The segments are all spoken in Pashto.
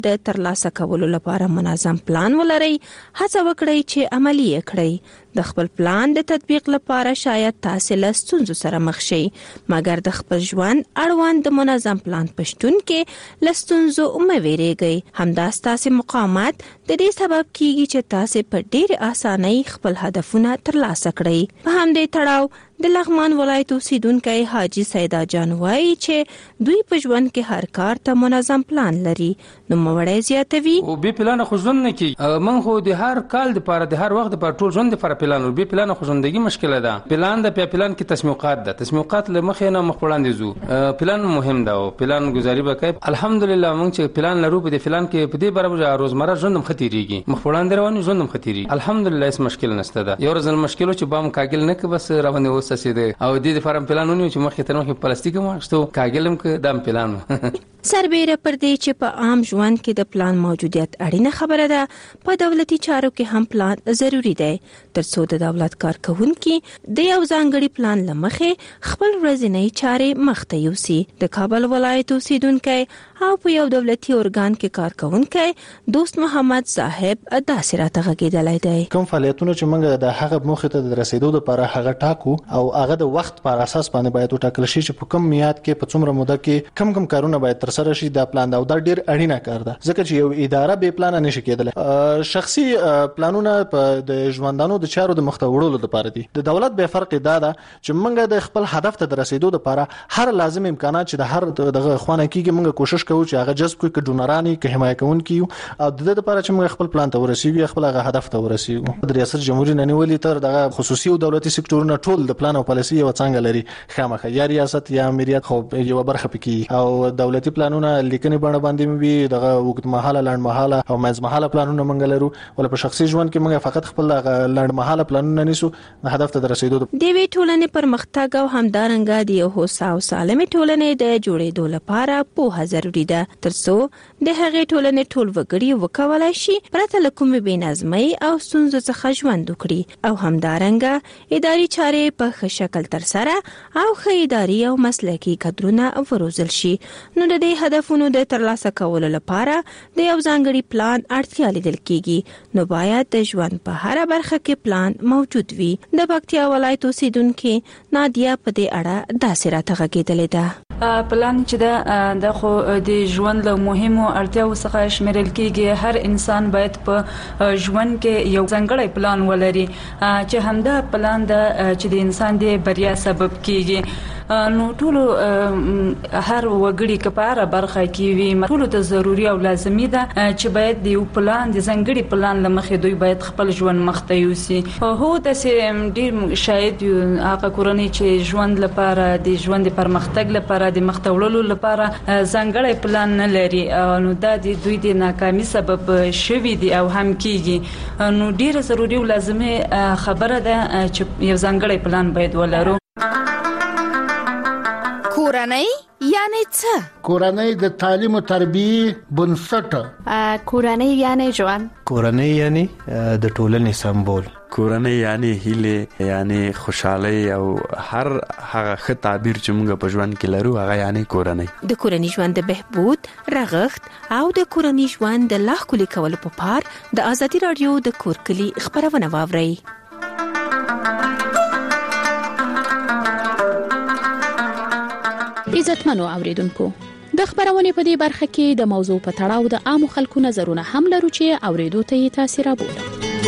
د ترلاسه کولو لپاره منظم پلان ولرئ. هڅه وکړئ چې عملي یې کړئ. د خپل پلان د تطبیق لپاره شاید تاسو له ستونزو سره مخ شئ، مګر د خپل ژوند اړوند د منظم پلان په شتون کې له ستونزو مه ویریږئ. همدا ستاسو مقاومت د دې سبب کیږي چې تاسو په ډېر اسانۍ خپل هدفونه ترلاسه کړئ. په همدې تړاو د لغمان ولایت اوسیدونکی حاجی سیدا جان وایي چې دوی په ژوند کې هر کار ته منظم پلان لري. نو موړی زیاتوي او به پلان خو ژوند نه کی من خو د هر کال لپاره د هر وخت لپاره ټول ژوند لپاره پلان او به پلان خو ژوندۍ مشکله ده. پلان د پلان کې تسمیقات ده، تسمیقات له مخې نه مخ وړاندې زو. پلان مهم ده او پلان گزاري وکړي. الحمدلله موږ چې پلان لرو په دې پلان کې په دې برابر روزمره ژوند خطرېږي، مخ وړاندې روان ژوند خطرېږي. الحمدلله هیڅ مشکل نشته ده. یو ورځ مشکل چې بام کاګل نه کې بس روانه وسه سي ده او د فارم پلانونه چې مخې ته نو پلاستیک ماغستو کاګلم کې دام پلان سربېره پر دې چې په عام ژوند کې د پلان موجودیت اړینه خبره ده، په دولتي چارو کې هم پلان ضروری دی ترڅو د دولت کارکونکي د یو ځانګړي پلان لمخې خپل ورځنی چارې مخته یوسي. د کابل ولایت اوسیدونکی او په یو دولتي ارګان کې کارکونکی دوست محمد صاحب داسې راته غږېدلی دی. کوم فعالیتونه چې موږ د هغه موخې ته د رسیدو لپاره هغه ټاکو او هغه د وخت پر اساس باندې باید وټاکل شي چې په کوم میاد کې په څومره موده کې کم کارونه باید ترسره شي. دا پلان دا ډیر اړینه کار ده ځکه چې یو اداره به پلان نشي کېدلی. شخصي پلانونه په د ژوندانو د چارو د مخته وړلو لپاره دي. د دولت به فرق دا ده چې موږ د خپل هدف ته د رسیدو لپاره هر لازم امکانات چې د هر دغه خوانه کېږي موږ کوشش کوو چې هغه جذب کړو، که ډونرانی که حمایت کوونکي او د دې لپاره چې موږ خپل پلان ته ورسیږو، خپل هغه هدف ته ورسیږو. د ریاست جمهوریت نه نیولې تر دغه خصوصي او دولتي سکتورونه ټول د پلان او پالیسي یو څنګه لري، خامخا یا ریاست یا امریت خو یو برخه پکې او دولتي پلانونه لیکنې باندې وي دغه وګت مهاله لاند مهاله او منځ مهاله پلانونه موږ لرو. ول په شخصي ژوند کې موږ فقط خپل لاند مهاله پلانونه نیسو د هدف ته رسیدو. د وی ټولنې پرمختګ او همدارنګه د یو هوسا او سالمه ټولنې د جوړېدو لپاره پوهه ضروری ده ترڅو د هغې ټولنې ټول وګړي وکولای شي پرته له کومې بېنظمۍ او ستونزو څخه ژوند وکړي او همدارنګه اداري چارې په ښه شکل ترسره او ښه اداري او مسلکي کادرونه وروزل شي. نو د دې هدفونو د ترلاسه کولو لپاره د یو ځانګړي پلان اړتیا لیدل کیږي. نو باید د ژوند په هر برخه کې پلان موجود وي. د پکتیا ولایت اوسیدونکو نادیا په دې اړه داسې راته غږېدلې ده. پلان چې د خو د ژوند له مهمو اړتیاو څخه شمیرل کیږي. هر انسان باید په ژوند کې یو ځانګړی پلان ولري چې همدا پلان د چې د انسان د بریا سبب کیږي. نو ټول هر وګړي کپاره برخه کې وي، ټول ته ضروری او لازمي ده چې باید د یو پلان د ځانګړي پلان لمخې دوی باید خپل ژوند مخته یوسي. هو د ډیر شاید هغه کورنۍ چې ژوند لپاره د ژوند پرمختګ لپاره د مخته وړلو لپاره ځانګړی پلان نه لري، نو دا د دوی د ناکامي سبب شوي دي او هم کیږي. نو ډیر ضروری او لازمي خبره ده چې یو ځانګړی پلان باید ولرو. کورنۍ یعنی څه؟ کورنۍ د تعلیم او تربیه بنسټ. کورنۍ یعنی ژوند. کورنۍ یعنی د ټولنې سمبول. کورنۍ یعنی هیله، یعنی خوشحالي او هر هغه ښه تعبیر چې موږ په ژوند کې لرو هغه یعنی کورنۍ. د کورنۍ ژوند د بهبود، رغښت او د کورنۍ ژوند د لا ښکلي کولو په پار د ازادي رادیو د کور کلی خبرونه واورئ. عزتمنو اوریدونکو، د خبرونې په دې برخه کې د موضوع په تړاو د عامو خلکو نظرونه هم لرو چې اوریدو ته یې تاثیر راوړي.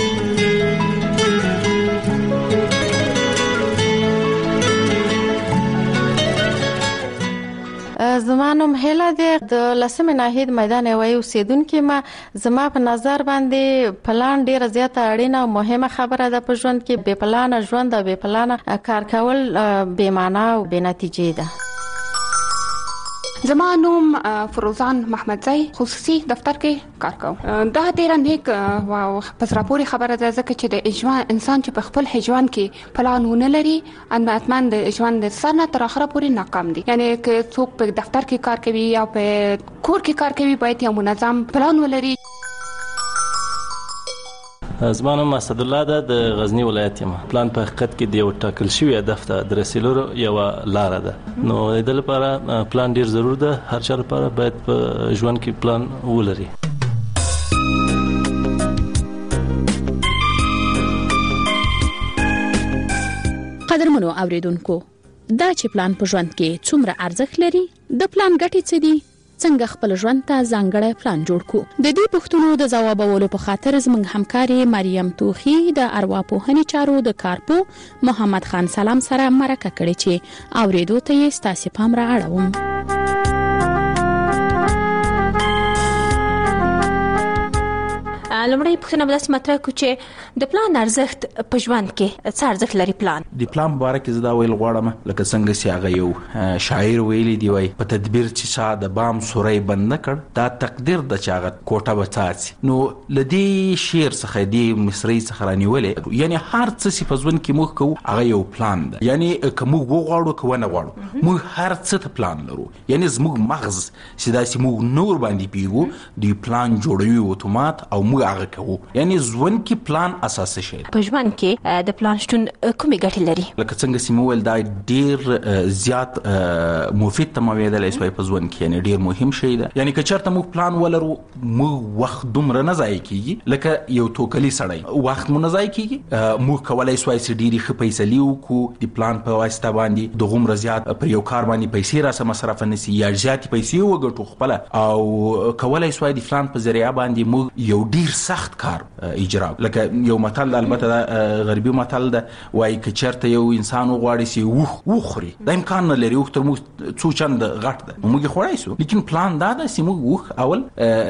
زمانم هله د لسمه ناهید میدان وایو اوسیدونکو ما زما په نظر باندې پلان ډیره زیاته اړینه او مهمه خبره ده په ژوند کې. بې پلان ژوند او بې پلان کار کول بې معنا او بې نتیجې ده. زما نوم فروزان محمدزی، خصوصي دفتر کې کار کوم. دا ډیره نیک او پزراپوري خبره ده ځکه چې د ژوند انسان چې په خپل ژوند کې پلان ونه لري اتمن د ژوند د سر نه تر اخره پورې ناکام دي. یعنی که څوک په دفتر کې کار کوي یا په کور کې کار کوي باید یو منظم پلان ولري. زما نوم اسد الله ده، د غزنی ولایت یم. پلان په حقیقت کې د یو ټاکل شوی هدف ته د رسیدلو یو لار ده. نو د لپاره پلان ډیر ضروري ده. هر چا لپاره باید په ژوند کې پلان ولري. قدرمنو اوریدونکو دا چې پلان په ژوند کې څومره ارزښت لري، د پلان ګټې څه دي، څنګه خپل ژوند ته ځانګړی پلان جوړ کو. د دې پوښتنو د ځوابولو په خاطر زموږ همکاري مریم توخی د ارواپوهنې چارو د کارپو محمد خان سلام سره مرکه کړې چې اوریدو ته یې ستاسو پام را اړوم. لمړی پوښتنه به داسې مطرح کړو چې د پلان ارزښت په ژوند کې څه ارزښت لري پلان؟ د پلان مبارک زدا ویل غواړم لکه څنګه چې هغه یو شاعر ویلی دی وای په تدبیر چې شاه د بام سوري بند نه کړ دا تقدیر د چاغه کوټه بچاڅ. نو لدی شعر څخه دی مصری څخه رانیولې یعنی هر څه چې په ژوند کې موږ کوو هغه یو پلان ده. یعنی کوم وغواړو کوو نه غواړو موږ هر څه ته پلان لرو. یعنی زموږ مغز چې داسې موږ نور باندې پیګو دی پلان جوړوي اتومات او موږ هغه کوو. یعنی ژوند کې پلان اساسي شی. په ژوند کې د پلان شتون کومې ګټې لري؟ لکه څنګه چې موږ دا ډیر زیات مفید تمویل د اسوي په ژوند کې یعنی ډیر مهم شی ده. یعنی که چېرته موږ پلان ولرو موږ وخت دومره نه ضایع کیږي لکه یو توکلی سړی وخت مو نه ضایع کیږي. موږ کولای شو چې ډیری ښه پیسې لیو د پلان په واسطه باندې د غومره زیات پر یو کار باندې پیسې را سم مصرف نه سي یا زیات پیسې وګټو خپل او کولای شو د پلان په ذریعہ باندې موږ یو ډیر سخت کار اجرا. لکه یو متل البته غربي متل ده وایي که چېرته یو انسان وغواړي چې وخوري دا امکان نه لري وخت مو څو چند غټ ده موږ خوړای شو. لیکن پلان دا ده چې موږ وخ اول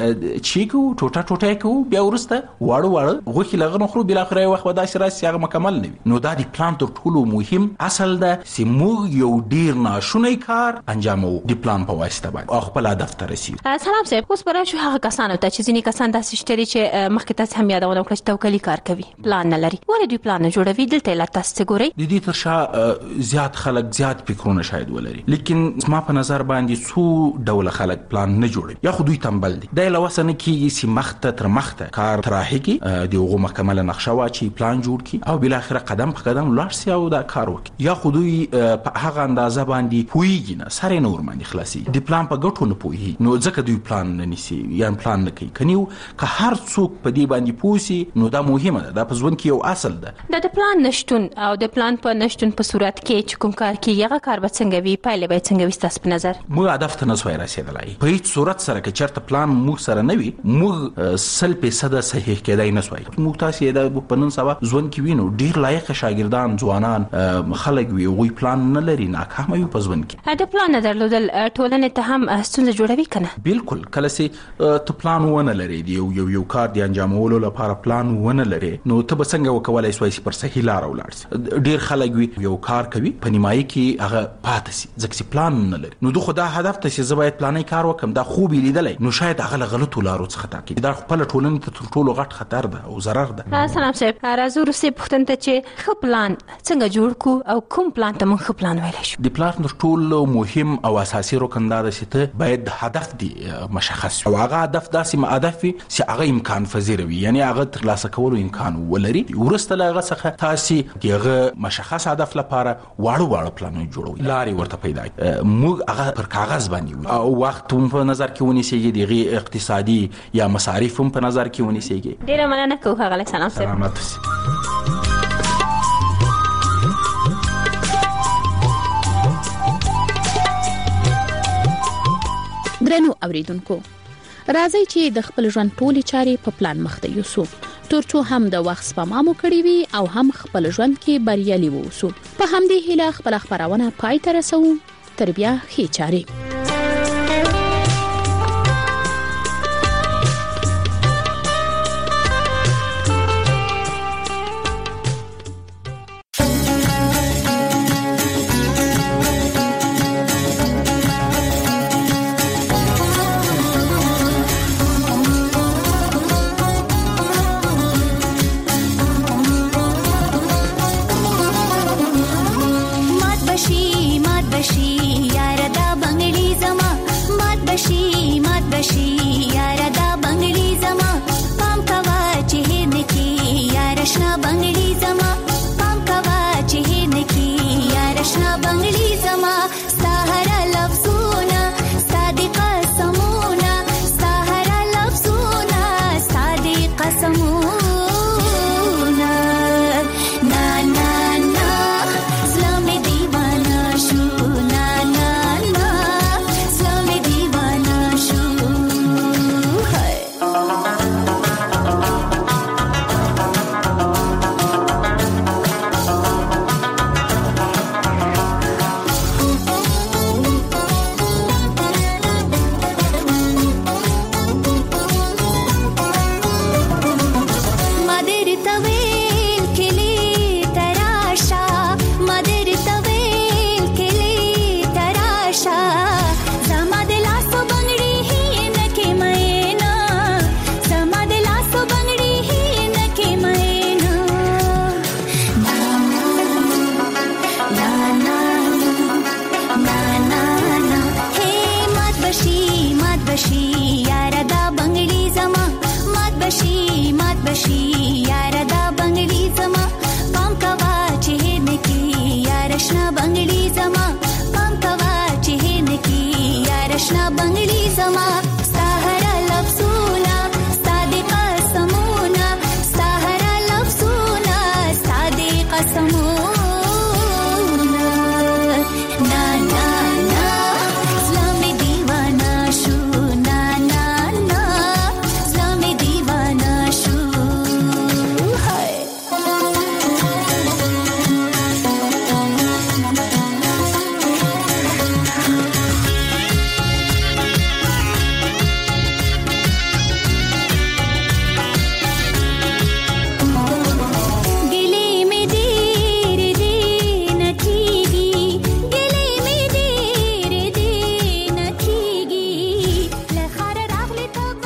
چیکو ټوټه کو بیا ورسته واړو غوخي لغنه خرو بل اخره وخت ودا شي راسي هغه مکمل نه وي. نو دا د پلان تر ټولو مهم اصل ده چې موږ یو ډیر ناشونی کار انجامو د پلان په واسطه باندې خپل هدف ته رسیدو. سلام صاحب اوس برای شو هغه کسانو ته چې ځینې کسان داسې شتري چې مخکې تاسو هم یادونه وکړه چې توکلی کار کوي پلان نه لري ولې دوی پلان نه جوړوي دلته لا تاسو ګورئ د دې تر شا زیات خلک زیات فکرونه شاید ولري. لیکن ما په نظر باندې څو ډول خلک پلان نه جوړوي یا خو دوی تنبل دي. دا لوسنه کیږي چې مخته تر مخته کار تراحقي دیغه مکمل نقشه واچي پلان جوړ کی او بل اخر قدم په قدم لاړ سي او دا کار وکړي یا خو دوی په هغه اندازه باندې پويږي نه سره نور باندې خلاصي د پلان په ګټو نه پوي نو ځکه دوی پلان نه نيسي یا پلان نه کوي. کنيو که هر څوک په دې باندې پوسي نو دا مهمه ده. دا په ژوند کې یو اصل ده. د پلان نشټون او د پلان په نشټون په صورت کې چې کوم کار کې هغه کار به څنګه وي پایله به څنګه وي تاسو په نظر؟ موږ هدف ته نه سوای رسیدلای په هیڅ صورت سره کې چرته پلان موږ سره نه وي موږ 100% صحیح کېدای نه سوای. موږ تاسو دا په نن سبا ژوند کې وینو ډیر لایق شاګردان ځوانان خلک وي وی پلان نه لري ناکام وي په ژوند کې. دا پلان نه درلودل ټولنې ته هم ستونزه جوړوي کنه؟ بالکل کله چې ته پلان ونه لري یو کار دی انجامولو لپاره پلان ونه لري نو ته به څنګه وکولای شې پر صحیح لار ولاړ. ډیر خلک وي یو کار کوي په نیمایي کې هغه پاتې سي ځکه چې پلان نه لري. نو دوی خدای هدف ته چې زبایت پلانې کار وکم دا خوب لیدلای نو شاید هغه غلطو لارو څخه تاکي دا خپل ټولنې ته ټولو غټ خطر ده او ضرر ده. سلام صاحب راځو روسي پښتون ته چې خو پلان څنګه جوړ کو او کوم پلان ته مونږ پلان ویلای شو؟ د پلان تر ټولو مهم او اساسي رکن دا ده چې ته باید هدف دی مشخص او هغه هدف داسې هدف چې هغه امکان پذیر وي یعنی هغه تر لاسه کولو امکان ولري. ورسته لاغه څخه تاسو دغه مشخص هدف لپاره واړو پلان جوړوي لاري ورته پیدا موږ هغه پر کاغذ باندې او وخت په نظر کې ونیسي دغه اقتصادي یا مصارف په نظر کې ونیسي. ډیره مننه کوم هغه سلام صاحب. سلامت درنو اوریدونکو راځي چې د خپل ژوند ټولې چارې په پلان مخته یوسو ترڅو هم د وخت سپما مو کړی وي او هم خپل ژوند کې بریالي ووسو. په همدې هیله خپل خبرونه پای ته رسو. تر بیا ښې چارې. مات بشي یار دا بنگړي بشي مات بشي یار